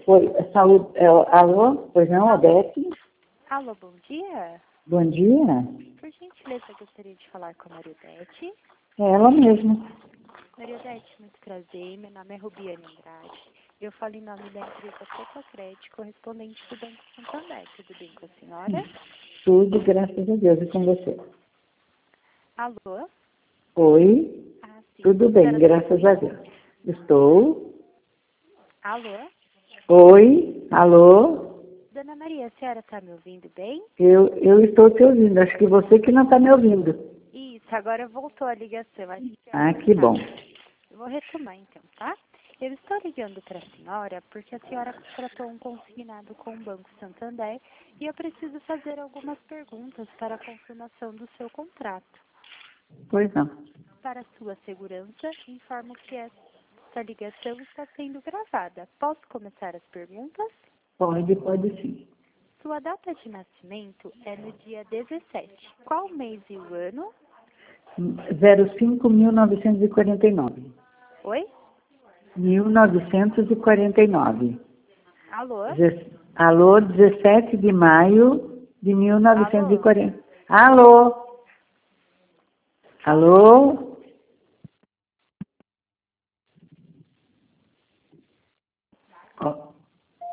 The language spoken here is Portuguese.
Oi, saúde. Alô? Pois não, Odete? Alô, bom dia. Bom dia. Por gentileza, eu gostaria de falar com a Maria Odete. É ela mesma. Maria Odete, muito prazer. Meu nome é Rubiane Andrade. Eu falo em nome da empresa Cotacred, correspondente do Banco Santander. Tudo bem com a senhora? Tudo, graças a Deus. E com você? Alô? Oi? Ah, sim. Tudo bem, graças a Deus. Estou. Alô? Oi? Alô? Dona Maria, a senhora está me ouvindo bem? Eu estou te ouvindo. Acho que você que não está me ouvindo. Isso, agora voltou a ligação. Acho que Ah, que bom. eu vou retomar então, tá? Eu estou ligando para a senhora porque a senhora contratou um consignado com o Banco Santander e eu preciso fazer algumas perguntas para a confirmação do seu contrato. Pois não. Para sua segurança, informo que esta ligação está sendo gravada. Posso começar as perguntas? Pode sim. Sua data de nascimento é no dia 17. Qual mês e o ano? 05.949. Oi? 1949. Alô? Alô, 17 de maio de Alô? 1940. Alô? Alô?